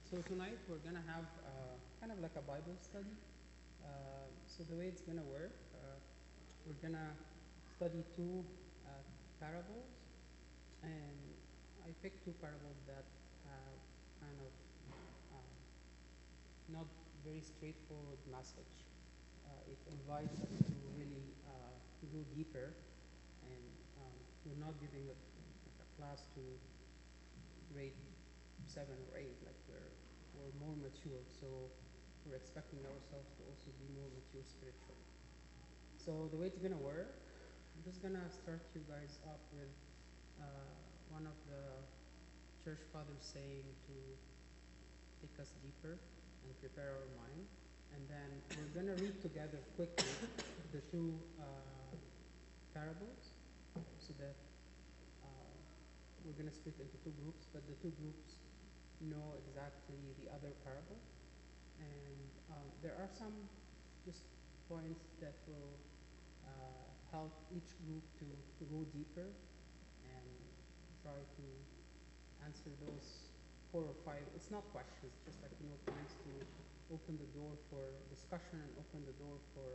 So tonight we're gonna have kind of like a Bible study. So the way it's gonna work, we're gonna study two parables, and I picked two parables that have kind of um, not very straightforward message. It invites us to really go deeper, and we're not giving a class to grade 7 or 8, like we're more mature, so we're expecting ourselves to also be more mature spiritually. So the way it's gonna work, I'm just gonna start you guys up with one of the church fathers saying to take us deeper and prepare our mind, and then we're gonna read together quickly the two parables, so that uh, we're gonna split into two groups, but the two groups know exactly the other parable. And there are some just points that will help each group to go deeper and try to answer those 4 or 5. It's not questions, it's just like points to open the door for discussion and open the door for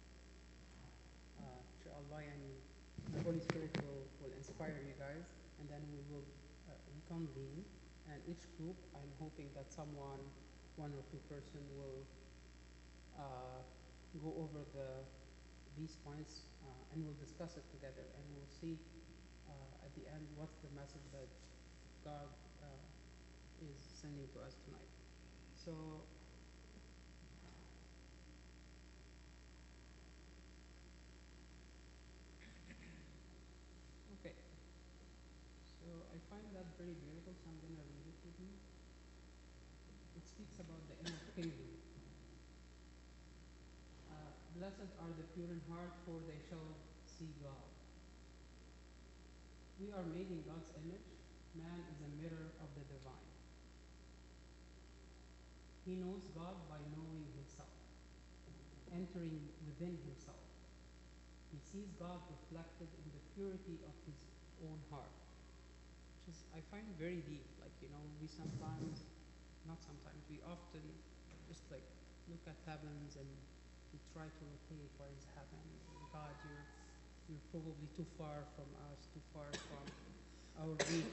Allah, and the Holy Spirit will inspire you guys, and then we will reconvene. And each group, I'm hoping that someone, one or two person, will go over these points, and we'll discuss it together, and we'll see at the end what's the message that God is sending to us tonight. So okay, so I find that very beautiful, so I'm going to read it with you. It speaks about the inner kingdom. Blessed are the pure in heart, for they shall see God. We are made in God's image. Man is a mirror of the divine. He knows God by knowing himself, entering within himself. He sees God reflected in the purity of his own heart, which is, I find, very deep. Like, we sometimes, not sometimes, we often just like look at heavens and we try to locate where is heaven. God, you're probably too far from us, too far from our reach.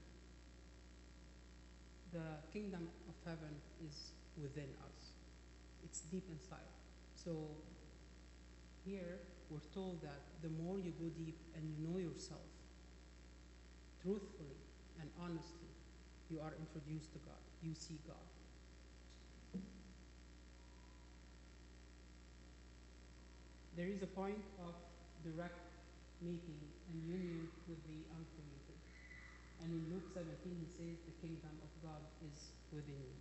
The kingdom of heaven is within us. It's deep inside. So here we're told that the more you go deep and you know yourself truthfully and honestly, you are introduced to God. You see God. There is a point of direct meeting and union with the uncreated. And in Luke 17, he says, the kingdom of God is within you.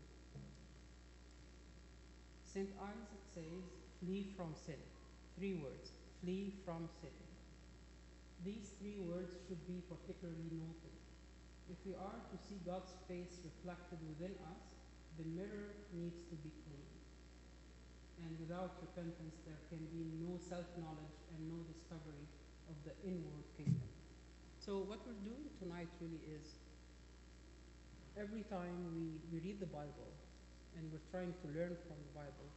St. Isaac says, flee from sin. 3 words, flee from sin. These 3 words should be particularly noted. If we are to see God's face reflected within us, the mirror needs to be clean. And without repentance, there can be no self-knowledge and no discovery of the inward kingdom. So what we're doing tonight really is, every time we read the Bible and we're trying to learn from the Bible,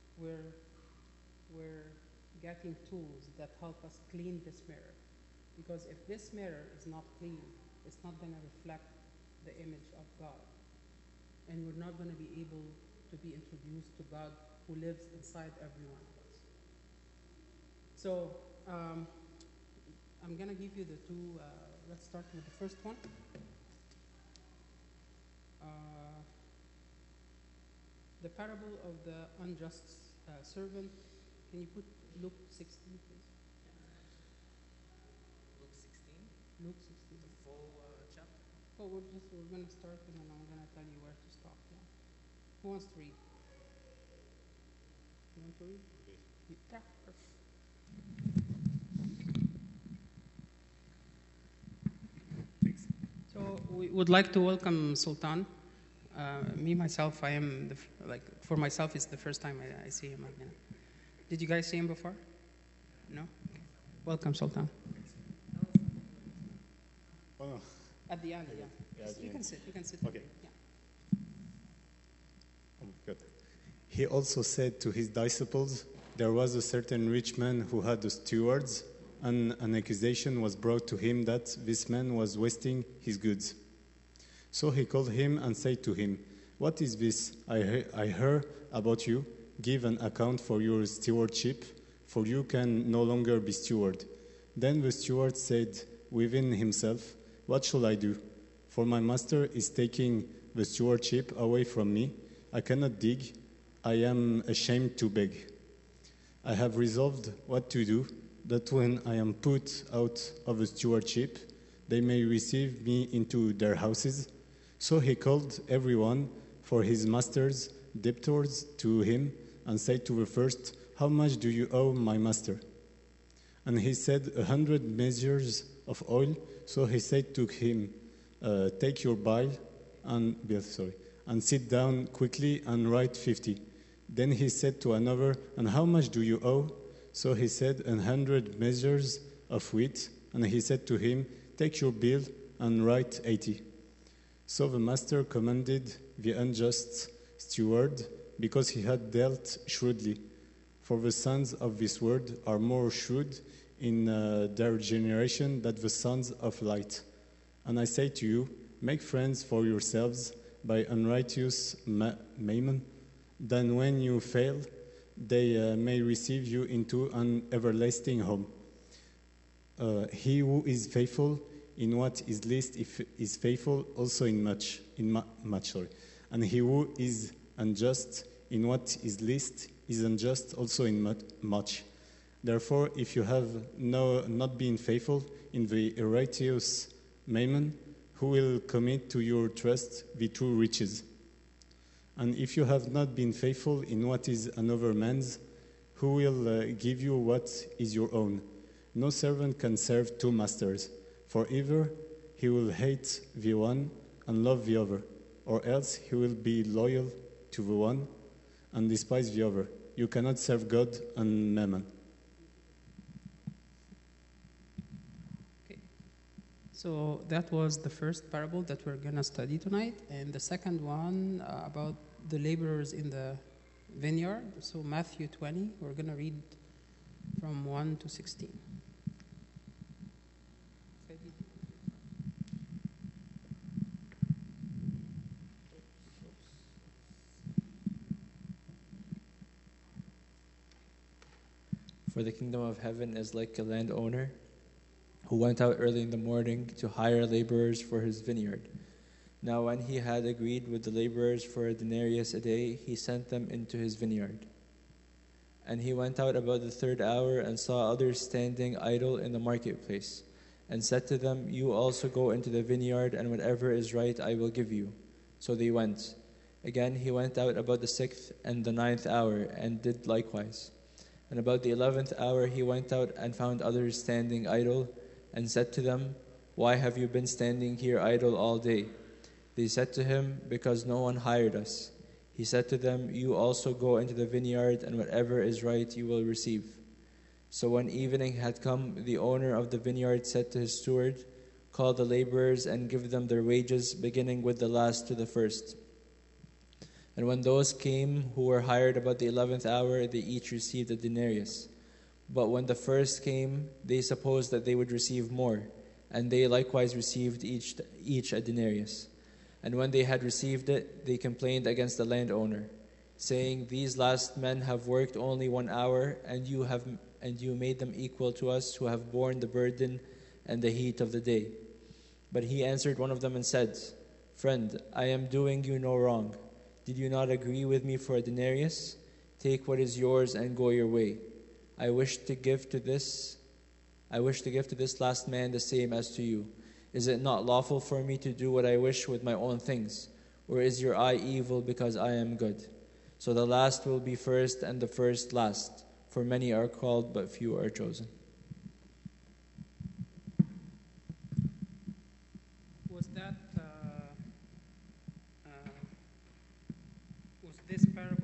we're getting tools that help us clean this mirror. Because if this mirror is not clean, it's not going to reflect the image of God. And we're not going to be able to be introduced to God who lives inside every one of us. So I'm going to give you the two. Let's start with the first one. The parable of the unjust servant. Can you put Luke 16, please? Luke 16? Luke 16. The full chapter? Oh, we're going to start, and then I'm going to tell you where to stop. Yeah. Who wants to read? You want to read? Yeah, perfect. Thanks. So we would like to welcome Sultan. Me, myself, I am, for myself, it's the first time I see him again. Did you guys see him before? No? Okay. Welcome, Sultan. Oh, no. At the end, yeah. Yeah, at the You end. can sit. You can sit. Okay. Yeah. Good. He also said to his disciples, there was a certain rich man who had stewards, and an accusation was brought to him that this man was wasting his goods. So he called him and said to him, what is this I heard about you? Give an account for your stewardship, for you can no longer be steward. Then the steward said within himself, what shall I do? For my master is taking the stewardship away from me. I cannot dig. I am ashamed to beg. I have resolved what to do, that when I am put out of the stewardship, they may receive me into their houses. So he called everyone for his master's debtors to him and said to the first, how much do you owe my master? And he said, 100 measures of oil. So he said to him, take your bill and sit down quickly and write 50. Then he said to another, and how much do you owe? So he said, 100 measures of wheat. And he said to him, take your bill and write 80. So the master commanded the unjust steward, because he had dealt shrewdly. For the sons of this world are more shrewd in their generation than the sons of light. And I say to you, make friends for yourselves by unrighteous mammon, then when you fail, they may receive you into an everlasting home. He who is faithful in what is least is faithful also in much. And he who is unjust in what is least is unjust also in much. Therefore, if you have not been faithful in the righteous mammon, who will commit to your trust the true riches? And if you have not been faithful in what is another man's, who will give you what is your own? No servant can serve two masters, for either he will hate the one and love the other, or else he will be loyal to the one and despise the other. You cannot serve God and mammon. Okay. So that was the first parable that we're going to study tonight. And the second one about the laborers in the vineyard. So Matthew 20, we're going to read from 1 to 16. For the kingdom of heaven is like a landowner who went out early in the morning to hire laborers for his vineyard. Now when he had agreed with the laborers for a denarius a day, he sent them into his vineyard. And he went out about the third hour and saw others standing idle in the marketplace, and said to them, you also go into the vineyard, and whatever is right I will give you. So they went. Again he went out about the 6th and the 9th hour, and did likewise. And about the 11th hour he went out and found others standing idle, and said to them, why have you been standing here idle all day? They said to him, because no one hired us. He said to them, you also go into the vineyard, and whatever is right you will receive. So when evening had come, the owner of the vineyard said to his steward, call the laborers and give them their wages, beginning with the last to the first. And when those came who were hired about the 11th hour, they each received a denarius. But when the first came, they supposed that they would receive more, and they likewise received each a denarius. And when they had received it, they complained against the landowner, saying, these last men have worked only 1 hour, and you made them equal to us who have borne the burden and the heat of the day. But he answered one of them and said, friend, I am doing you no wrong. Did you not agree with me for a denarius? Take what is yours and go your way. I wish to give to this last man the same as to you. Is it not lawful for me to do what I wish with my own things? Or is your eye evil because I am good? So the last will be first and the first last. For many are called, but few are chosen. Was this parable